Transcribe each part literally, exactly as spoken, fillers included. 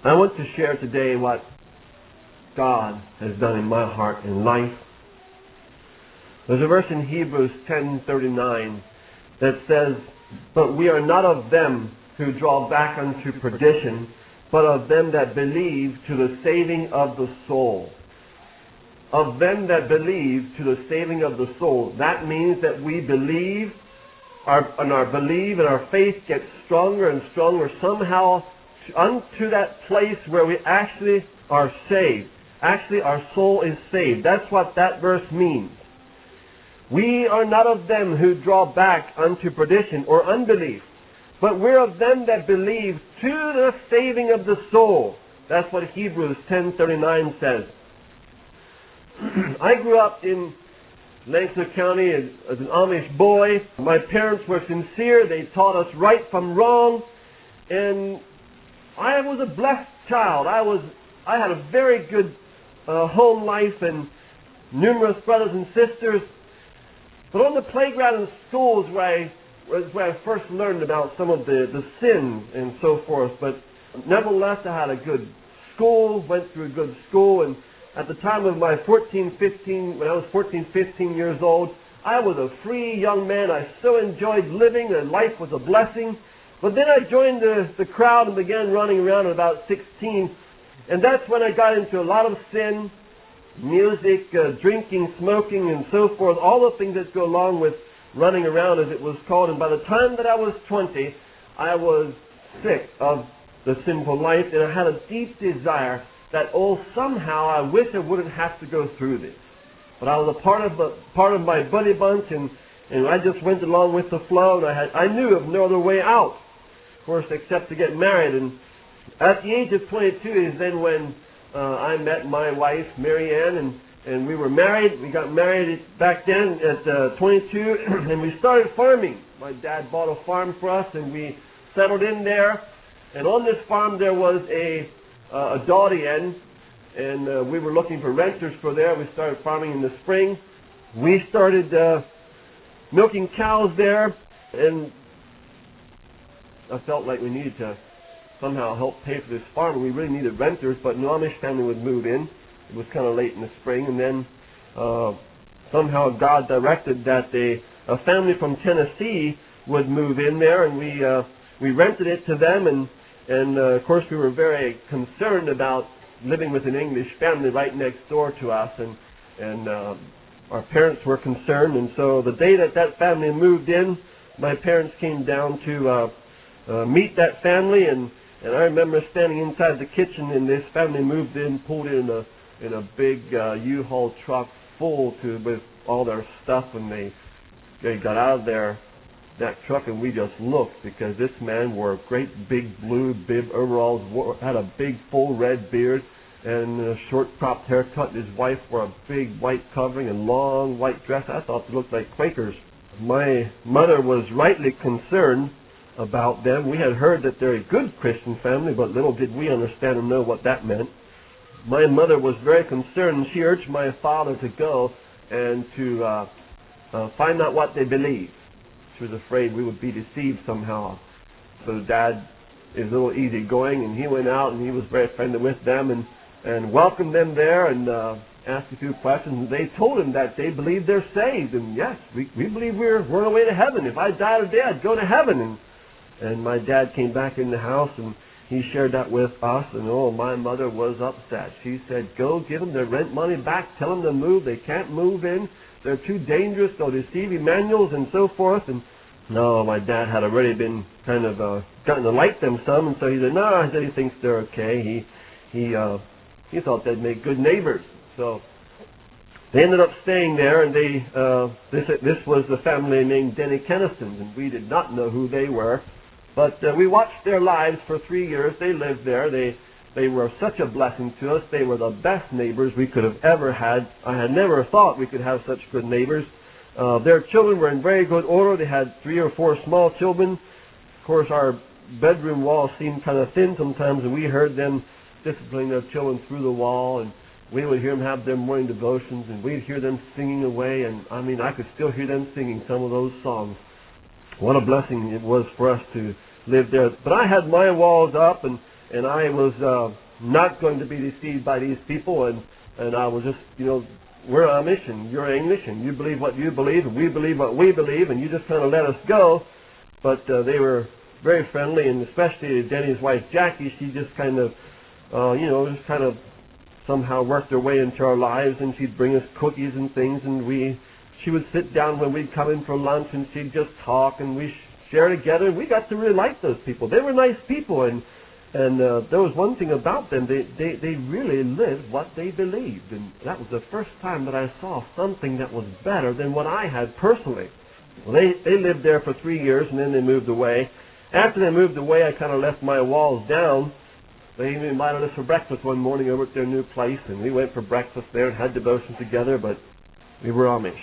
I want to share today what God has done in my heart and life. There's a verse in Hebrews ten thirty-nine that says, "But we are not of them who draw back unto perdition, but of them that believe to the saving of the soul." Of them that believe to the saving of the soul. That means that we believe, our, and our belief and our faith gets stronger and stronger somehow unto that place where we actually are saved. Actually, our soul is saved. That's what that verse means. We are not of them who draw back unto perdition or unbelief, but we're of them that believe to the saving of the soul. That's what Hebrews ten thirty-nine says. I grew up in Lancaster County as, as an Amish boy. My parents were sincere. They taught us right from wrong. And I was a blessed child. I was, I had a very good uh, home life and numerous brothers and sisters. But on the playground and schools where I, was where I first learned about some of the, the sins and so forth. But nevertheless, I had a good school, went through a good school, and at the time of my fourteen, fifteen, when I was fourteen, fifteen years old, I was a free young man. I so enjoyed living, and life was a blessing. But then I joined the, the crowd and began running around at about sixteen, and that's when I got into a lot of sin, music, uh, drinking, smoking, and so forth, all the things that go along with running around, as it was called. And by the time that I was twenty, I was sick of the sinful life, and I had a deep desire that, oh, somehow I wish I wouldn't have to go through this. But I was a part of the, part of my buddy bunch, and, and I just went along with the flow, and I had I knew of no other way out, of course, except to get married. And at the age of twenty-two is then when uh, I met my wife, Mary Ann, and, and we were married. We got married back then at uh, twenty-two, and we started farming. My dad bought a farm for us, and we settled in there. And on this farm there was a Uh, a Dowdy Inn, and uh, we were looking for renters for there. We started farming in the spring. We started uh, milking cows there, and I felt like we needed to somehow help pay for this farm. We really needed renters, but no Amish family would move in. It was kind of late in the spring, and then uh, somehow God directed that a, a family from Tennessee would move in there, and we uh, we rented it to them. and And, uh, of course, we were very concerned about living with an English family right next door to us, and, and uh, our parents were concerned. And so the day that that family moved in, my parents came down to uh, uh, meet that family, and, and I remember standing inside the kitchen, and this family moved in, pulled in a, in a big uh, U-Haul truck full to with all their stuff, and they, they got out of there. That truck, and we just looked, because this man wore great big blue bib overalls, wore, had a big full red beard and a short cropped haircut. His wife wore a big white covering and long white dress. I thought they looked like Quakers. My mother was rightly concerned about them. We had heard that they're a good Christian family, but little did we understand and know what that meant. My mother was very concerned, and she urged my father to go and to uh, uh, find out what they believed. She was afraid we would be deceived somehow. So Dad is a little easygoing, and he went out, and he was very friendly with them, and, and welcomed them there, and uh, asked a few questions. And they told him that they believe they're saved, and yes, we, we believe we're, we're on our way to heaven. If I die today, I'd go to heaven. And, and my dad came back in the house, and he shared that with us, and oh, my mother was upset. She said, "Go give them their rent money back, tell them to move, they can't move in. They're too dangerous, they'll deceive Emmanuels," and so forth. And no, my dad had already been kind of uh, gotten to like them some, and so he said, "No," he said he thinks they're okay. He he uh, he thought they'd make good neighbors. So they ended up staying there, and they uh, this this was the family named Denny Keniston, and we did not know who they were, but uh, we watched their lives for three years. They lived there. They they were such a blessing to us. They were the best neighbors we could have ever had. I had never thought we could have such good neighbors. Uh, their children were in very good order. They had three or four small children. Of course, our bedroom wall seemed kind of thin sometimes, and we heard them disciplining their children through the wall, and we would hear them have their morning devotions, and we'd hear them singing away, and I mean, I could still hear them singing some of those songs. What a blessing it was for us to live there. But I had my walls up, and, and I was uh, not going to be deceived by these people, and, and I was just, you know, we're Amish and you're English, and you believe what you believe, and we believe what we believe, and you just kind of let us go. But uh, they were very friendly, and especially Denny's wife, Jackie, she just kind of, uh, you know, just kind of somehow worked her way into our lives, and she'd bring us cookies and things, and we, she would sit down when we'd come in for lunch, and she'd just talk, and we share together, and we got to really like those people. They were nice people, and and uh, there was one thing about them, they, they, they really lived what they believed, and that was the first time that I saw something that was better than what I had personally. Well, they, they lived there for three years, and then they moved away. After they moved away, I kind of left my walls down. They even invited us for breakfast one morning over at their new place, and we went for breakfast there and had devotion together, but we were Amish.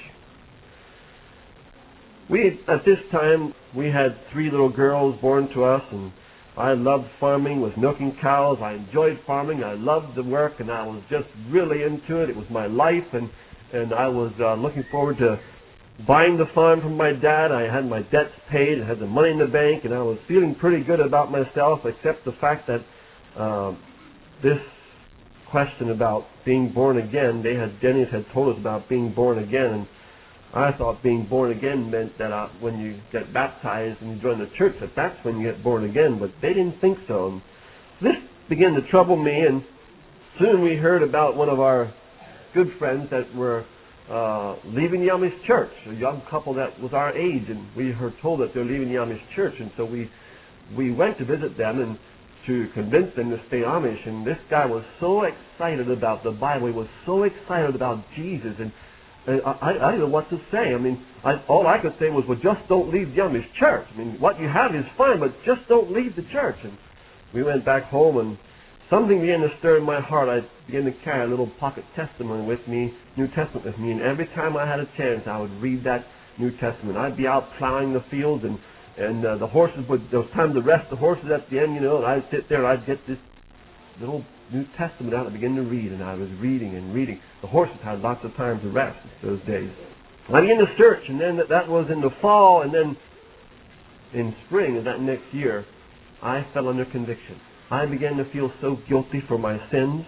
We, at this time, we had three little girls born to us, and I loved farming, was milking cows. I enjoyed farming. I loved the work, and I was just really into it. It was my life, and, and I was uh, looking forward to buying the farm from my dad. I had my debts paid. I had the money in the bank, and I was feeling pretty good about myself, except the fact that uh, this question about being born again, they had, Denny's had told us about being born again, and I thought being born again meant that uh, when you get baptized and you join the church, that that's when you get born again, but they didn't think so. And this began to trouble me, and soon we heard about one of our good friends that were uh, leaving the Amish church, a young couple that was our age, and we were told that they're leaving the Amish church, and so we we went to visit them and to convince them to stay Amish, and this guy was so excited about the Bible, he was so excited about Jesus, and I, I, I didn't know what to say. I mean, I, all I could say was, well, just don't leave the Amish church. I mean, what you have is fine, but just don't leave the church. And we went back home, and something began to stir in my heart. I began to carry a little pocket testimony with me, New Testament with me, and every time I had a chance, I would read that New Testament. I'd be out plowing the fields, and, and uh, the horses would, there was time to rest the horses at the end, you know, and I'd sit there, and I'd get this little New Testament out and begin to read, and I was reading and reading. The horses had lots of time to rest those days. I began to search, and then that, that was in the fall, and then in spring of that next year, I fell under conviction. I began to feel so guilty for my sins.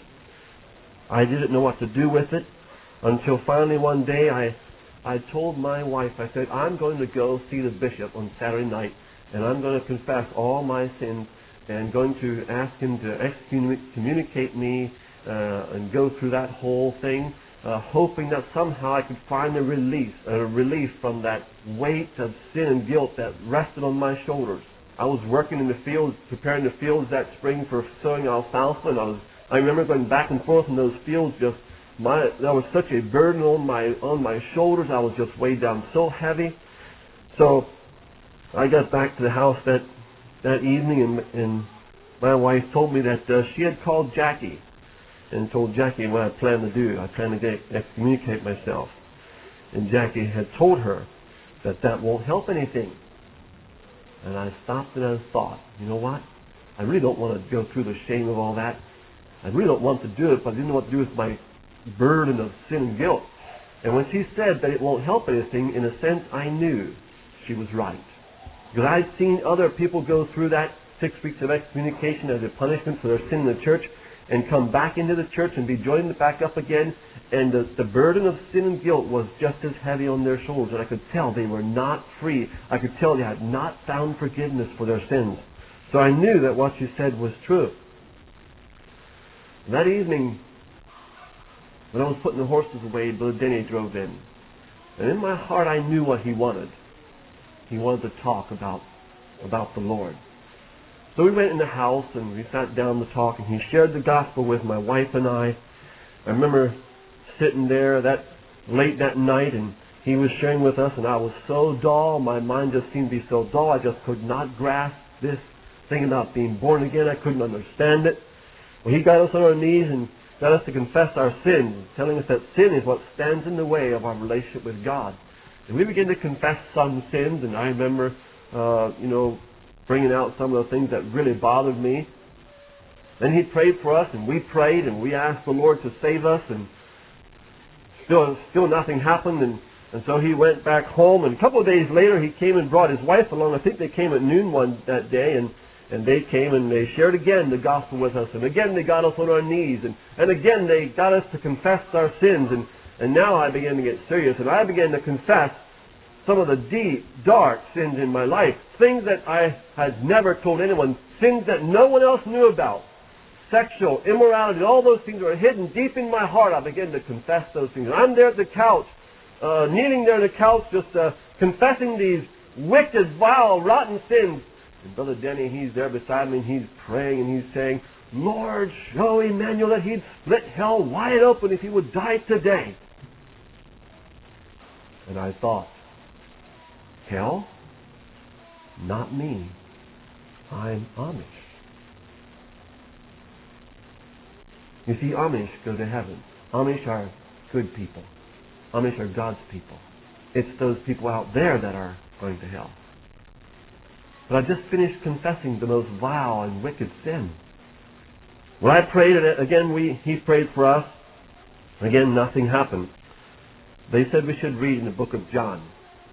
I didn't know what to do with it, until finally one day I, I told my wife, I said, I'm going to go see the bishop on Saturday night, and I'm going to confess all my sins, and going to ask him to excommunicate me uh, and go through that whole thing, uh, hoping that somehow I could find a release, a relief from that weight of sin and guilt that rested on my shoulders. I was working in the fields, preparing the fields that spring for sowing alfalfa, and I was, I remember going back and forth in those fields. Just my, there was such a burden on my on my shoulders. I was just weighed down so heavy. So I got back to the house that. that evening, and, and my wife told me that uh, she had called Jackie and told Jackie what I planned to do. I planned to get, excommunicate myself. And Jackie had told her that that won't help anything. And I stopped and I thought, you know what? I really don't want to go through the shame of all that. I really don't want to do it, but I didn't know what to do with my burden of sin and guilt. And when she said that it won't help anything, in a sense, I knew she was right. Because I'd seen other people go through that six weeks of excommunication as a punishment for their sin in the church and come back into the church and be joined back up again, and the, the burden of sin and guilt was just as heavy on their shoulders, and I could tell they were not free. I could tell they had not found forgiveness for their sins. So I knew that what she said was true. That evening, when I was putting the horses away, Brother Denny drove in. And in my heart I knew what he wanted. He wanted to talk about, about the Lord. So we went in the house and we sat down to talk, and he shared the gospel with my wife and I. I remember sitting there that late that night, and he was sharing with us, and I was so dull. My mind just seemed to be so dull. I just could not grasp this thing about being born again. I couldn't understand it. Well, he got us on our knees and got us to confess our sins, telling us that sin is what stands in the way of our relationship with God. And we began to confess some sins, and I remember, uh, you know, bringing out some of the things that really bothered me. Then he prayed for us, and we prayed, and we asked the Lord to save us, and still, still nothing happened. And, and so he went back home, and a couple of days later, he came and brought his wife along. I think they came at noon one that day, and And they came and they shared again the gospel with us. And again they got us on our knees. And, and again they got us to confess our sins. And, and now I began to get serious. And I began to confess some of the deep, dark sins in my life. Things that I had never told anyone. Sins that no one else knew about. Sexual, immorality, all those things were hidden deep in my heart. I began to confess those things. And I'm there at the couch, uh, kneeling there on the couch, just uh, confessing these wicked, vile, rotten sins. And Brother Denny, he's there beside me, and he's praying, and he's saying, Lord, show Emmanuel that he'd split hell wide open if he would die today. And I thought, hell? Not me. I'm Amish. You see, Amish go to heaven. Amish are good people. Amish are God's people. It's those people out there that are going to hell. But I just finished confessing the most vile and wicked sin. When I prayed, and again we, he prayed for us, again nothing happened. They said we should read in the book of John.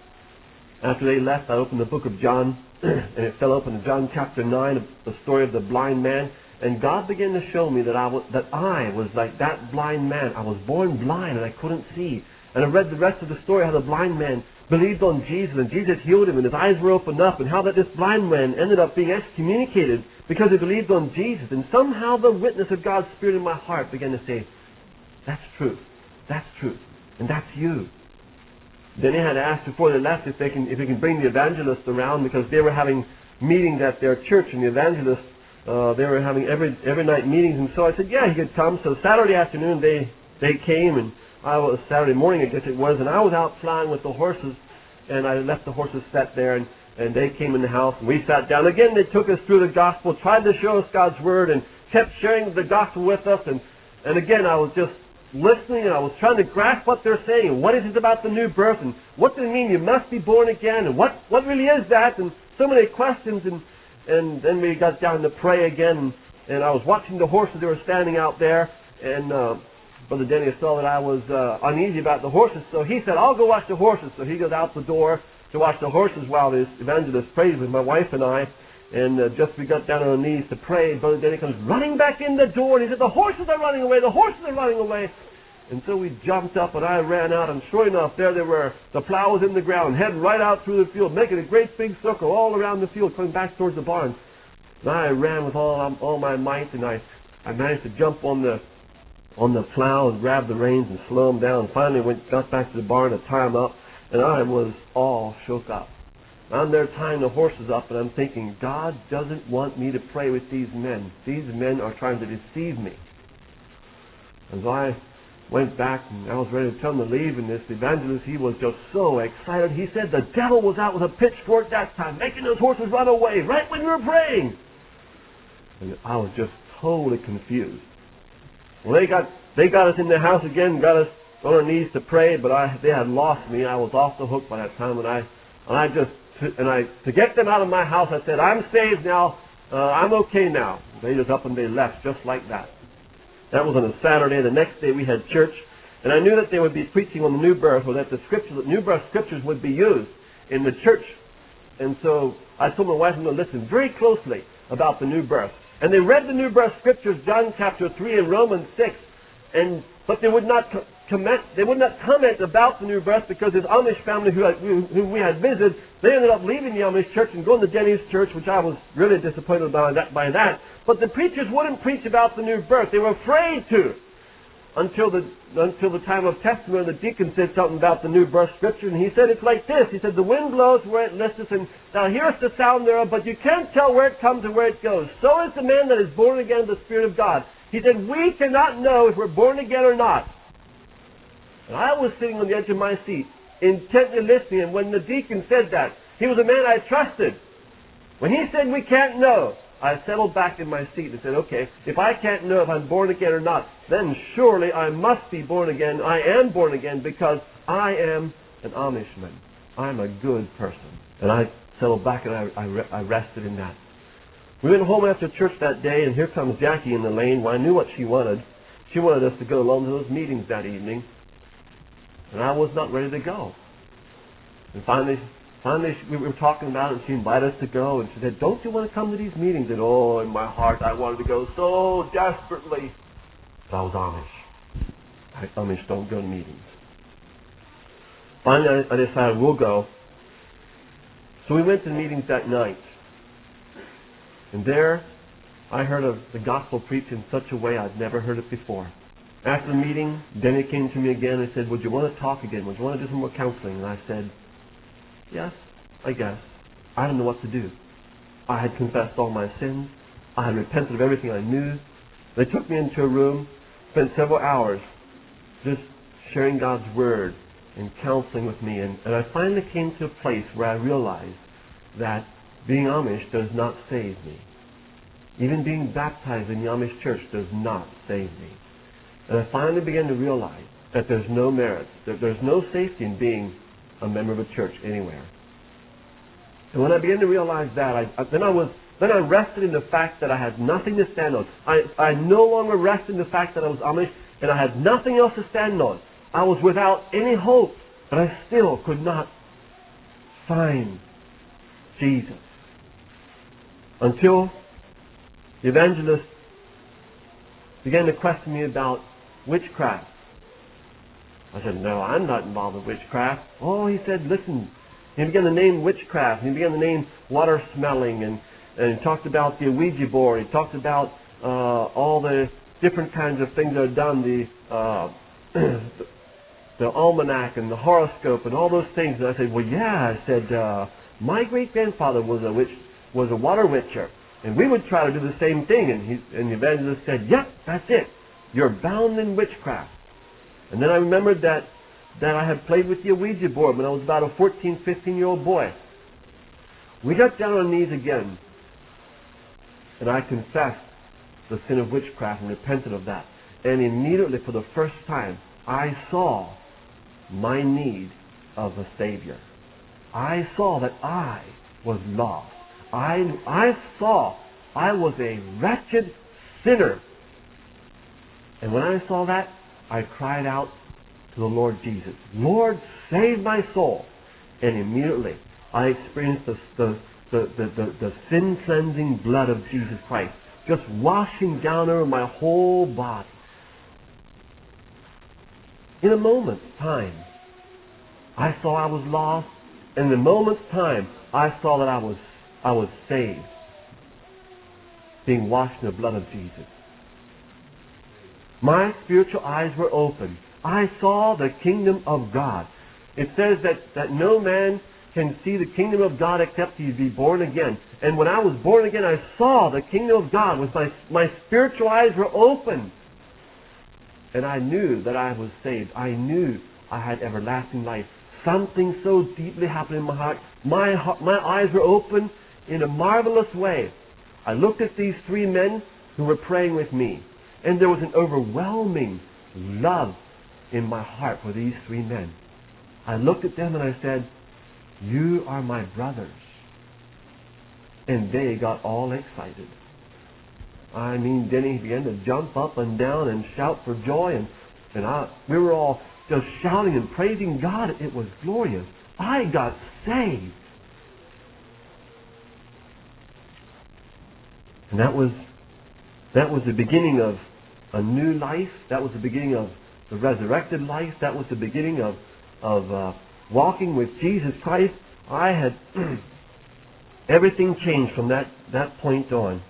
After they left, I opened the book of John, and it fell open to John chapter nine, the story of the blind man. And God began to show me that I was, that I was like that blind man. I was born blind and I couldn't see. And I read the rest of the story, how the blind man believed on Jesus, and Jesus healed him, and his eyes were opened up, and how that this blind man ended up being excommunicated because he believed on Jesus. And somehow the witness of God's Spirit in my heart began to say, that's truth. That's truth. And that's you. Then they had asked before they left if they can if they can bring the evangelists around, because they were having meetings at their church, and the evangelists uh, they were having every every night meetings. And so I said, yeah, he could come. So Saturday afternoon they they came, and I was Saturday morning, I guess it was, and I was out flying with the horses, and I left the horses set there, and, and they came in the house, and we sat down. Again, they took us through the gospel, tried to show us God's word, and kept sharing the gospel with us, and, and again, I was just listening, and I was trying to grasp what they're saying, and what is it about the new birth, and what does it mean you must be born again, and what, what really is that, and so many questions, and, and then we got down to pray again, and, and I was watching the horses, they were standing out there, and uh, Brother Denny saw that I was uh, uneasy about the horses, so he said, I'll go watch the horses. So he goes out the door to watch the horses while this evangelist prays with my wife and I. And uh, just we got down on our knees to pray, Brother Denny comes running back in the door, and he said, the horses are running away, the horses are running away. And so we jumped up, and I ran out, and sure enough, there they were. The plow was in the ground, heading right out through the field, making a great big circle all around the field, coming back towards the barn. And I ran with all, all my might, and I, I managed to jump on the on the plow and grab the reins and slow them down. Finally went got back to the barn to tie them up, and I was all shook up. I'm there tying the horses up, and I'm thinking, God doesn't want me to pray with these men. These men are trying to deceive me. As I went back, and I was ready to tell them to leave, and this evangelist, he was just so excited. He said the devil was out with a pitchfork that time, making those horses run away right when we were praying. And I was just totally confused. Well, they got they got us in the house again, got us on our knees to pray, but I they had lost me. I was off the hook by that time, and I and I just and I to get them out of my house, I said, I'm saved now. Uh, I'm okay now. They just up and they left just like that. That was on a Saturday. The next day we had church, and I knew that they would be preaching on the new birth, or that the scriptures, the new birth scriptures would be used in the church. And so I told my wife, I'm going to listen very closely about the new birth. And they read the new birth scriptures, John chapter three and Romans six, and but they would not comment. They would not comment about the new birth, because this Amish family who, had, who we had visited, they ended up leaving the Amish church and going to Denny's church, which I was really disappointed by that. By that, but the preachers wouldn't preach about the new birth. They were afraid to, until the until the time of testimony. The deacon said something about the new birth scripture, and he said it's like this. He said the wind blows where it listeth, and now here's the sound thereof, but you can't tell where it comes and where it goes. So is the man that is born again of the Spirit of God. He said we cannot know if we're born again or not. And I was sitting on the edge of my seat, intently listening, and when the deacon said that, he was a man I trusted. When he said we can't know, I settled back in my seat and said, okay, if I can't know if I'm born again or not, then surely I must be born again. I am born again because I am an Amishman. I'm a good person. And I settled back and I, I, I rested in that. We went home after church that day, and here comes Jackie in the lane. Well, I knew what she wanted. She wanted us to go along to those meetings that evening. And I was not ready to go. And finally, finally we were talking about it, and she invited us to go, and she said, don't you want to come to these meetings? And oh, in my heart, I wanted to go so desperately. But I was Amish. Amish don't go to meetings. Finally, I decided we'll go. So we went to the meetings that night. And there, I heard of the gospel preached in such a way I'd never heard it before. After the meeting, Denny came to me again and said, would you want to talk again? Would you want to do some more counseling? And I said, yes, I guess. I don't know what to do. I had confessed all my sins. I had repented of everything I knew. They took me into a room, spent several hours just sharing God's Word and counseling with me. And, and I finally came to a place where I realized that being Amish does not save me. Even being baptized in the Amish church does not save me. And I finally began to realize that there's no merit, that there's no safety in being a member of a church anywhere. And when I began to realize that, I, I, then I was then I rested in the fact that I had nothing to stand on. I, I no longer rested in the fact that I was Amish and I had nothing else to stand on. I was without any hope, but I still could not find Jesus. Until the evangelist began to question me about witchcraft. I said, no, I'm not involved with witchcraft. Oh, he said, listen. He began to name witchcraft. He began to name water smelling. And, and he talked about the Ouija board. He talked about uh, all the different kinds of things that are done. The, uh, the, the almanac and the horoscope and all those things. And I said, well, yeah. I said, uh, my great-grandfather was a witch, was a water witcher. And we would try to do the same thing. And, he, and the evangelist said, yep, that's it. You're bound in witchcraft. And then I remembered that, that I had played with the Ouija board when I was about a fourteen, fifteen-year-old boy. We got down on our knees again. And I confessed the sin of witchcraft and repented of that. And immediately, for the first time, I saw my need of a Savior. I saw that I was lost. I, I saw I was a wretched sinner. And when I saw that, I cried out to the Lord Jesus, Lord, save my soul. And immediately I experienced the, the, the, the, the, the sin-cleansing blood of Jesus Christ just washing down over my whole body. In a moment's time, I saw I was lost. And in a moment's time, I saw that I was, I was saved, being washed in the blood of Jesus. My spiritual eyes were open. I saw the kingdom of God. It says that, that no man can see the kingdom of God except he be born again. And when I was born again, I saw the kingdom of God. With my, my spiritual eyes were open. And I knew that I was saved. I knew I had everlasting life. Something so deeply happened in my heart. My, heart, my eyes were open in a marvelous way. I looked at these three men who were praying with me. And there was an overwhelming love in my heart for these three men. I looked at them and I said, you are my brothers. And they got all excited. I mean, Denny began to jump up and down and shout for joy. And, and I, we were all just shouting and praising God. It was glorious. I got saved. And that was, that was the beginning of a new life. That was the beginning of the resurrected life. That was the beginning of, of uh, walking with Jesus Christ. I had everything changed from that, that point on.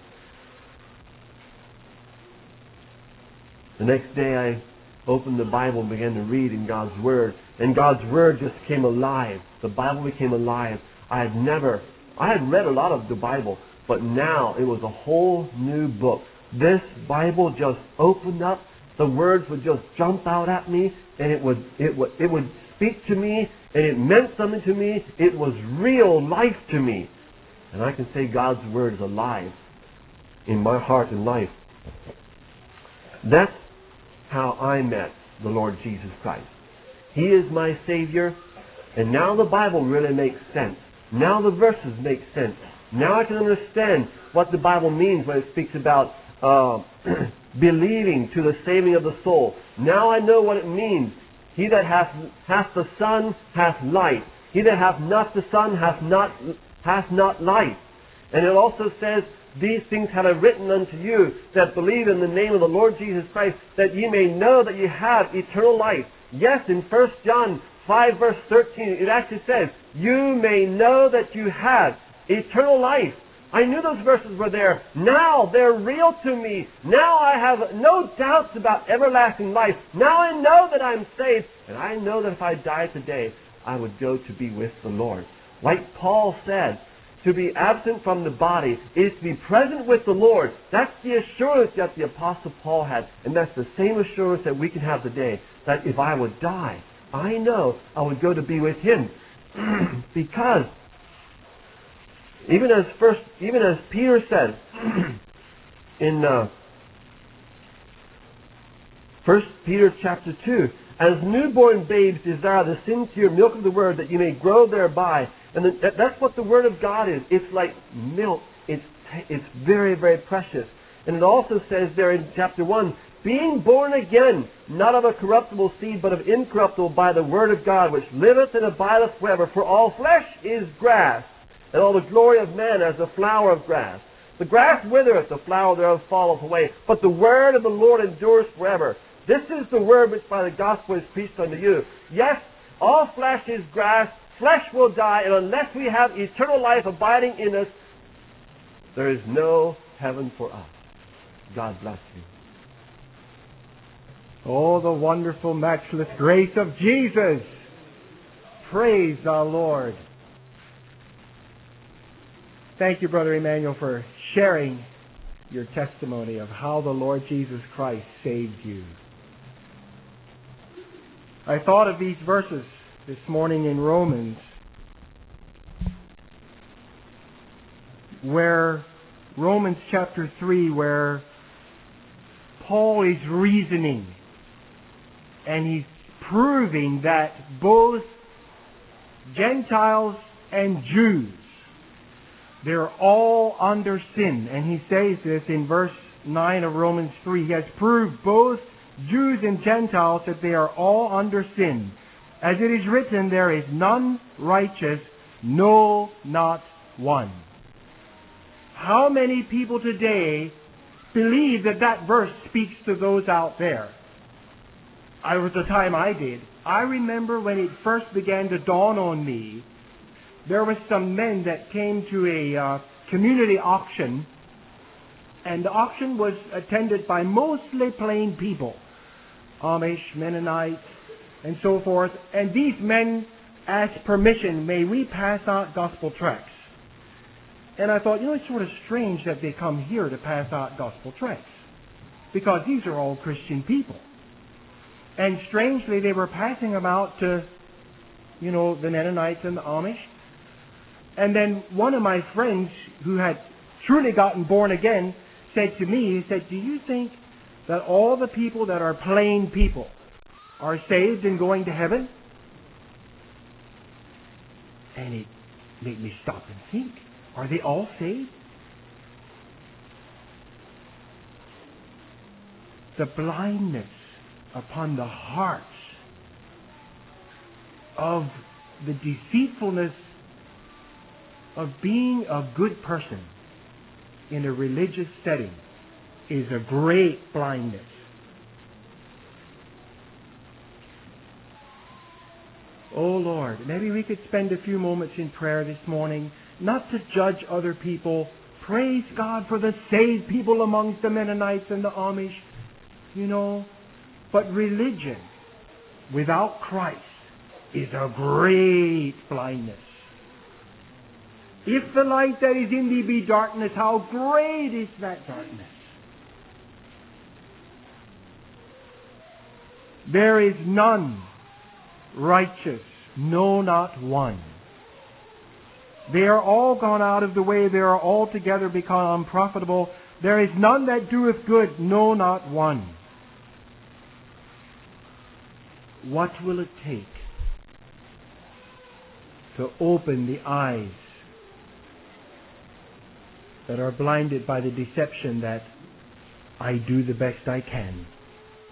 The next day I opened the Bible and began to read in God's Word. And God's Word just came alive. The Bible became alive. I had never, I had read a lot of the Bible, but now it was a whole new book. This Bible just opened up. The words would just jump out at me, and it would, it would, it would speak to me, and it meant something to me. It was real life to me. And I can say God's Word is alive in my heart and life. That's how I met the Lord Jesus Christ. He is my Savior, and now the Bible really makes sense. Now the verses make sense. Now I can understand what the Bible means when it speaks about uh, believing to the saving of the soul. Now I know what it means. He that hath, hath the Son hath life. He that hath not the Son hath not, hath not life. And it also says, these things have I written unto you that believe in the name of the Lord Jesus Christ, that ye may know that ye have eternal life. Yes, in First John five verse thirteen, it actually says, you may know that you have eternal life. I knew those verses were there. Now they're real to me. Now I have no doubts about everlasting life. Now I know that I'm saved. And I know that if I die today, I would go to be with the Lord. Like Paul said, to be absent from the body is to be present with the Lord. That's the assurance that the Apostle Paul had. And that's the same assurance that we can have today. That if I would die, I know I would go to be with Him. Because even as first, even as Peter said in uh, First Peter chapter two, as newborn babes desire the sincere milk of the word, that you may grow thereby. And the, that, that's what the word of God is. It's like milk. It's it's very very precious. And it also says there in chapter one, being born again, not of a corruptible seed, but of incorruptible, by the word of God, which liveth and abideth forever. For all flesh is grass, and all the glory of man as the flower of grass. The grass withereth, the flower thereof falleth away, but the word of the Lord endures forever. This is the word which by the gospel is preached unto you. Yes, all flesh is grass, flesh will die, and unless we have eternal life abiding in us, there is no heaven for us. God bless you. Oh, the wonderful, matchless grace of Jesus. Praise the Lord. Thank you, Brother Emmanuel, for sharing your testimony of how the Lord Jesus Christ saved you. I thought of these verses this morning in Romans, where Romans chapter three, where Paul is reasoning and he's proving that both Gentiles and Jews, they're all under sin. And he says this in verse nine of Romans three. He has proved both Jews and Gentiles that they are all under sin. As it is written, there is none righteous, no, not one. How many people today believe that that verse speaks to those out there? I was the time I did. I remember when it first began to dawn on me, there were some men that came to a uh, community auction, and the auction was attended by mostly plain people, Amish, Mennonites, and so forth. And these men asked permission, may we pass out gospel tracts? And I thought, you know, it's sort of strange that they come here to pass out gospel tracts, because these are all Christian people. And strangely, they were passing them out to, you know, the Mennonites and the Amish. And then one of my friends who had truly gotten born again said to me, he said, do you think that all the people that are plain people are saved and going to heaven? And it made me stop and think. Are they all saved? The blindness upon the hearts of the deceitfulness of being a good person in a religious setting is a great blindness. Oh Lord, maybe we could spend a few moments in prayer this morning, not to judge other people. Praise God for the saved people amongst the Mennonites and the Amish, you know. But religion without Christ is a great blindness. If the light that is in thee be darkness, how great is that darkness? There is none righteous, no, not one. They are all gone out of the way. They are altogether become unprofitable. There is none that doeth good, no, not one. What will it take to open the eyes that are blinded by the deception that I do the best I can?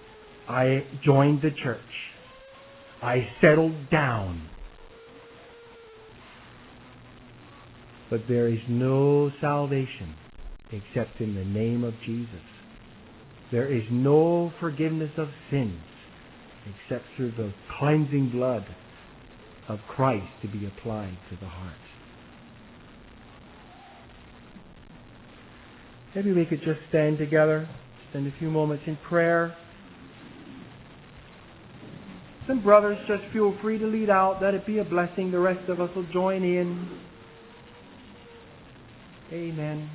I joined the church. I settled down. But there is no salvation except in the name of Jesus. There is no forgiveness of sins except through the cleansing blood of Christ to be applied to the heart. Maybe we could just stand together, spend a few moments in prayer. Some brothers, just feel free to lead out. Let it be a blessing. The rest of us will join in. Amen.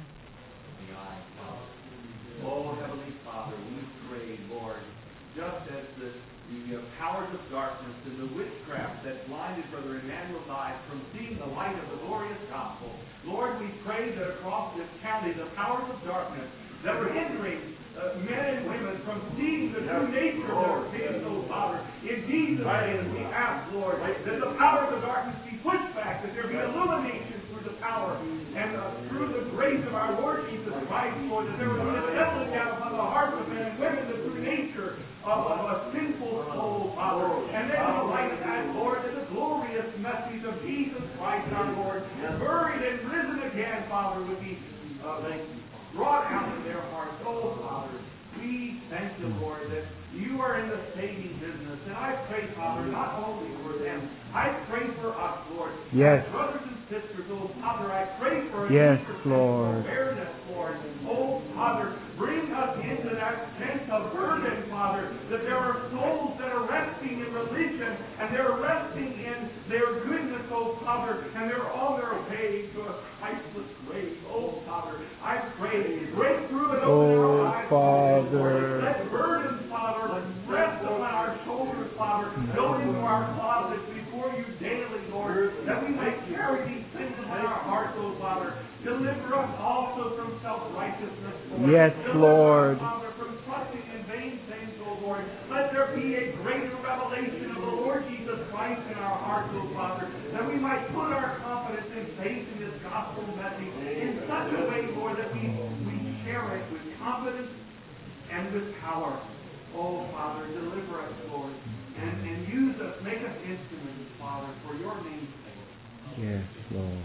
Oh, Heavenly Father, we pray, Lord, just as the, the uh, powers of darkness and the witchcraft that blinded Brother Emmanuel's eyes from seeing the light of the glorious gospel, Lord, we pray that across this county, the powers of darkness that were hindering uh, men and women from seeing the true nature of their faith, oh Father, in Jesus' name we ask, Lord, that the powers of darkness be pushed back, that there be illumination through the power and uh, through the grace of our Lord Jesus Christ, Lord, that there would be a settling down upon the hearts of men and women the true nature of, of a sinful soul, Father. And then in the light of that, Lord, that the glorious message of Jesus Christ, our Lord, buried and risen again, Father, would be uh, brought out of their hearts. Oh, Father, we thank you, Lord, that you are in the saving business. And I pray, Father, not only for them, I pray for us, Lord. Yes. Brothers and sisters, oh, Father, I pray for a Yes, deeper sense Lord. of awareness, Lord. Oh, Father, bring us into that sense of burden, Father, that there are souls that are resting in religion, and they're resting in their goodness, oh, Father, and they're on their way to a Christless grave. Oh, Father, I pray, break through and open Oh, our eyes, Father. Let burdens, Father, rest upon our shoulders, Father, go into our closets before you daily, Lord, that we might carry these things upon our hearts, oh, Father. Deliver us also from self-righteousness, Lord. Yes, Deliver Lord. us, Father, from trusting in vain things, oh, Lord. Let there be a greater revelation of the Lord Jesus Christ in our hearts, oh, Father, that we might put our confidence and faith in this gospel message in such a way, Lord, that we, we share it with confidence and with power. Oh, Father, deliver us, Lord, and, and use us, make us instruments, Father, for your name's sake. Yes, Lord.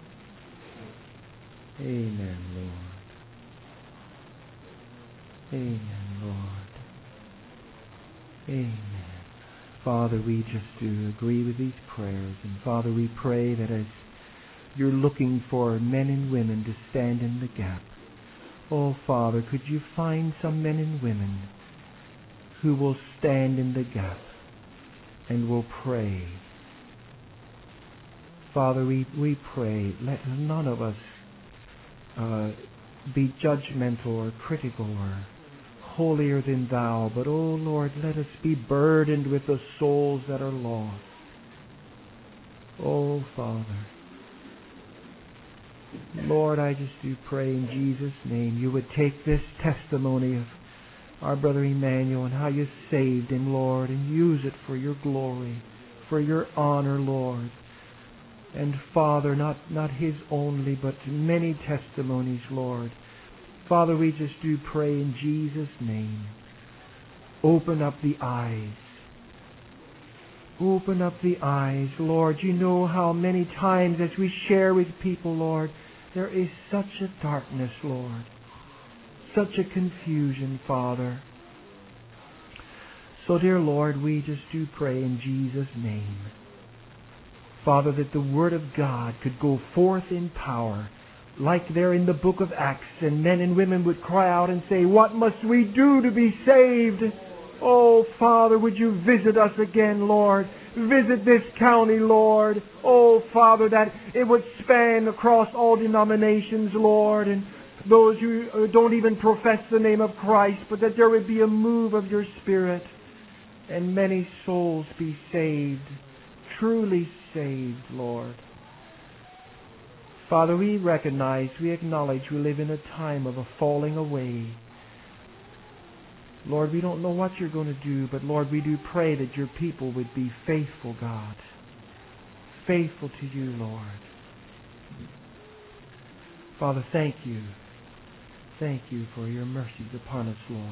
Amen, Lord. Amen, Lord. Amen. Father, we just do agree with these prayers. And Father, we pray that as you're looking for men and women to stand in the gap, oh, Father, could you find some men and women who will stand in the gap and will pray. Father, we, we pray, let none of us uh, be judgmental or critical or holier than thou, but, oh Lord, let us be burdened with the souls that are lost. Oh, Father. Lord, I just do pray in Jesus' name you would take this testimony of our brother Emmanuel and how you saved him, Lord, and use it for your glory, for your honor, Lord. And Father, not, not his only, but many testimonies, Lord. Father, we just do pray in Jesus' name. Open up the eyes. Open up the eyes, Lord. You know how many times as we share with people, Lord, there is such a darkness, Lord. Such a confusion, Father. So, dear Lord, we just do pray in Jesus' name. Father, that the Word of God could go forth in power, like there in the book of Acts, and men and women would cry out and say, what must we do to be saved? Oh, Father, would you visit us again, Lord? Visit this county, Lord. Oh, Father, that it would span across all denominations, Lord, and those who don't even profess the name of Christ, but that there would be a move of your Spirit, and many souls be saved, truly saved, Lord. Father, we recognize, we acknowledge we live in a time of a falling away. Lord, we don't know what you're going to do, but Lord, we do pray that your people would be faithful, God. Faithful to you, Lord. Father, thank you. Thank you for your mercies upon us, Lord.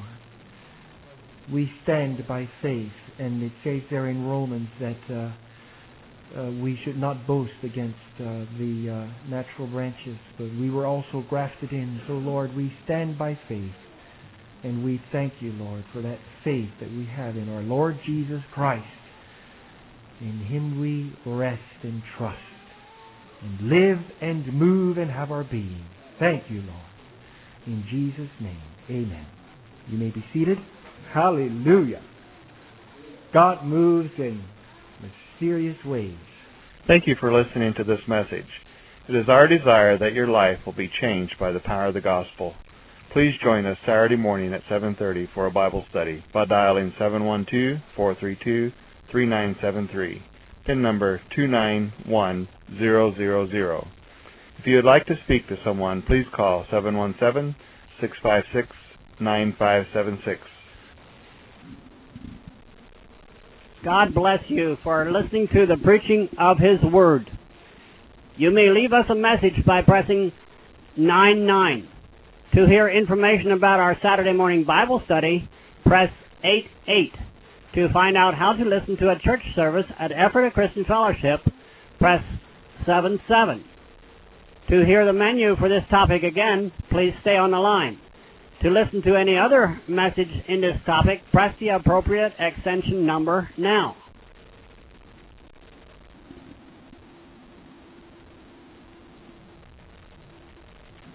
We stand by faith, and it says there in Romans that uh, uh, we should not boast against uh, the uh, natural branches, but we were also grafted in. So, Lord, we stand by faith, and we thank you, Lord, for that faith that we have in our Lord Jesus Christ. In Him we rest and trust, and live and move and have our being. Thank you, Lord. In Jesus' name, amen. You may be seated. Hallelujah. God moves in mysterious ways. Thank you for listening to this message. It is our desire that your life will be changed by the power of the gospel. Please join us Saturday morning at seven thirty for a Bible study by dialing seven one two, four three two, three nine seven three, PIN number two nine one zero zero zero. If you would like to speak to someone, please call seven one seven, six five six, nine five seven six. God bless you for listening to the preaching of His Word. You may leave us a message by pressing nine nine. To hear information about our Saturday morning Bible study, press eight eight. To find out how to listen to a church service at Ephrata Christian Fellowship, press seven seven. To hear the menu for this topic again, please stay on the line. To listen to any other message in this topic, press the appropriate extension number now.